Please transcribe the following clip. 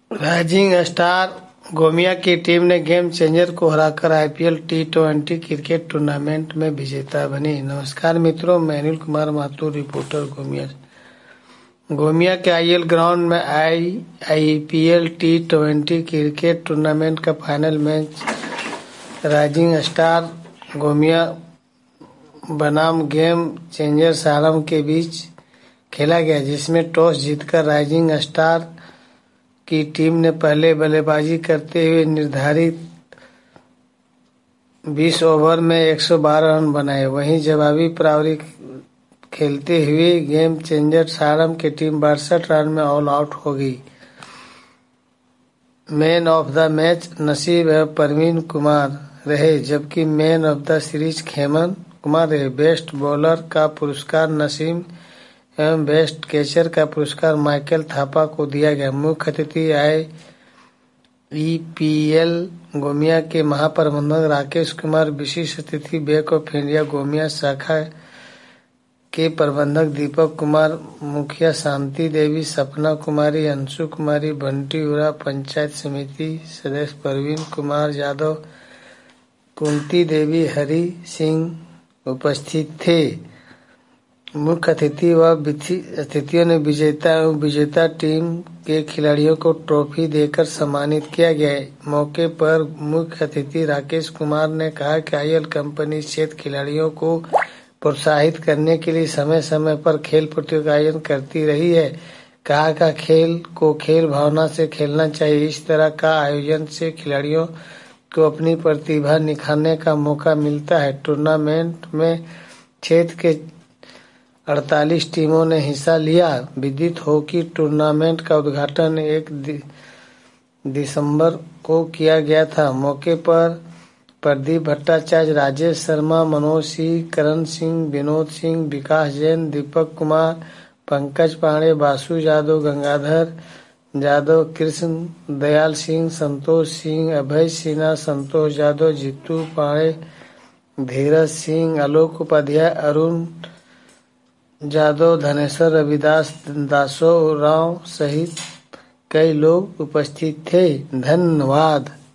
Rising star Gomia की team ने game changer को हराकर आईपीएल टी20 क्रिकेट टूर्नामेंट में विजेता बनी। नमस्कार मित्रों, मैं अनिल कुमार माथुर, रिपोर्टर गोमिया। गोमिया के आईएल ग्राउंड में आईपीएल टी20 क्रिकेट टूर्नामेंट का final match rising star Gomia बनाम गेम चेंजर सारम के बीच खेला गया, जिसमें टॉस जीतकर राइजिंग स्टार की टीम ने पहले बल्लेबाजी करते हुए निर्धारित 20 ओवर में 112 रन बनाए। वहीं जवाबी पारी खेलते हुए गेम चेंजर सारम की टीम 62 रन में ऑल आउट हो गई। मैन ऑफ द मैच नसीब एवं परवीन कुमार रहे, जबकि man of the series Kheman Kumar रहे। बेस्ट बॉलर का पुरस्कार नसीम एवं बेस्ट कैचर का पुरस्कार माइकल थापा को दिया गया। मुख्य अतिथि आए ईपीएल गोमिया के महाप्रबंधक राकेश कुमार, विशिष्ट अतिथि बैंक ऑफ इंडिया गोमिया शाखा के प्रबंधक दीपक कुमार, मुखिया शांति देवी, सपना कुमारी, अंशु कुमारी, बंटी उरा, पंचायत समिति सदस्य प्रवीण कुमार यादव, कुंती देवी, हरि सिंह उपस्थित थे। मुख्य अतिथि व अतिथियों ने विजेता एवं विजेता टीम के खिलाड़ियों को ट्रॉफी देकर सम्मानित किया गया। मौके पर मुख्य अतिथि राकेश कुमार ने कहा कि आईएल कंपनी क्षेत्र खिलाड़ियों को प्रोत्साहित करने के लिए समय समय पर खेल प्रतियोगिता आयोजन करती रही है। कहा का खेल को खेल भावना से खेलना चाहिए। इस तरह का आयोजन से खिलाड़ियों को अपनी प्रतिभा निखारने का मौका मिलता है। टूर्नामेंट में क्षेत्र के 48 टीमों ने हिस्सा लिया। विदित हॉकी टूर्नामेंट का उद्घाटन 1 दिसंबर को किया गया था। मौके पर प्रदीप भट्टाचार्य, राजेश शर्मा, मनोज सिंह, करण सिंह, विनोद सिंह, विकास जैन, दीपक कुमार, पंकज पांडे, बासु यादव, गंगाधर यादव, कृष्ण दयाल सिंह, संतोष सिंह, अभय सिन्हा, संतोष यादव, जीतू पांडे, धीरज सिंह, आलोक उपाध्याय, अरुण यादव, धनेश्वर रविदास, दासो राव सहित कई लोग उपस्थित थे। धन्यवाद।